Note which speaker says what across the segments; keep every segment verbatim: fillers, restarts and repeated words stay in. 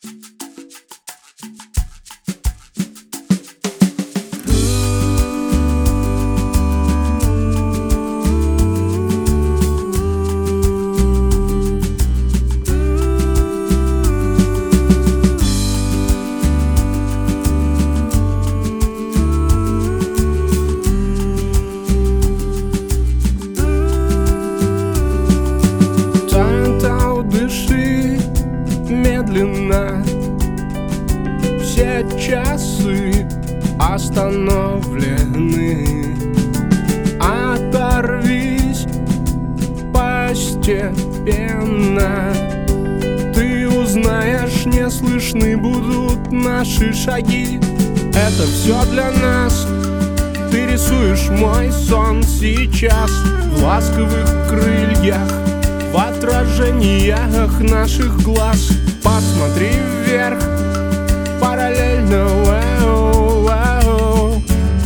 Speaker 1: Медленно все часы остановлены. Оторвись постепенно, ты узнаешь, не слышны будут наши шаги. Это все для нас. Ты рисуешь мой сон сейчас в ласковых крыльях, в отражениях наших глаз. Посмотри вверх, параллельно, вау, вау.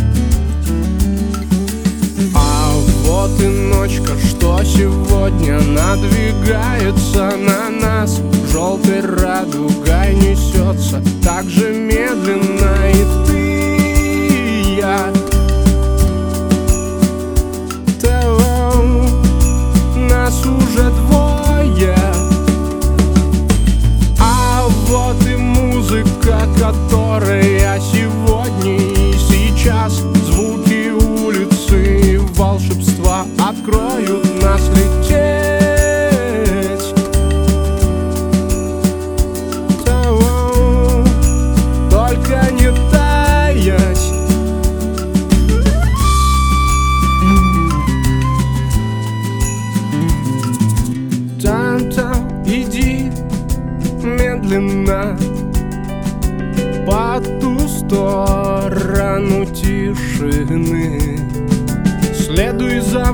Speaker 1: А вот и ночка, что сегодня надвигается на нас. Желтой радугой несется так же медленно. И ты и я, нас уже двое. Вот и музыка, которая сегодня и сейчас. Звуки улицы и волшебства откроют нас лететь. Только не таять. Там-там, иди медленно по ту сторону тишины. Следуй за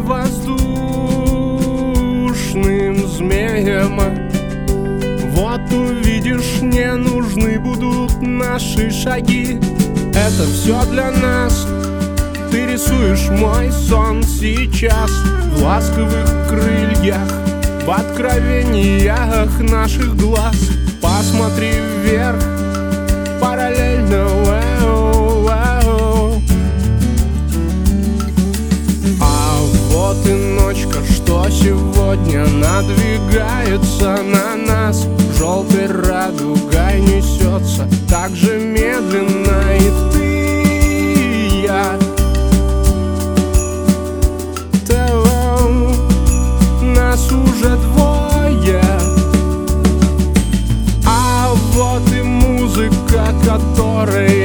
Speaker 1: воздушным змеем. Вот увидишь, не нужны будут наши шаги. Это все для нас. Ты рисуешь мой сон сейчас в ласковых крыльях, в откровениях наших глаз. Посмотри вверх, параллельно, вау, вау. А вот и ночка, что сегодня надвигается на нас. Желтой радугой несется так же медленно. И ты и я, нас уже двое. А вот и музыка, которая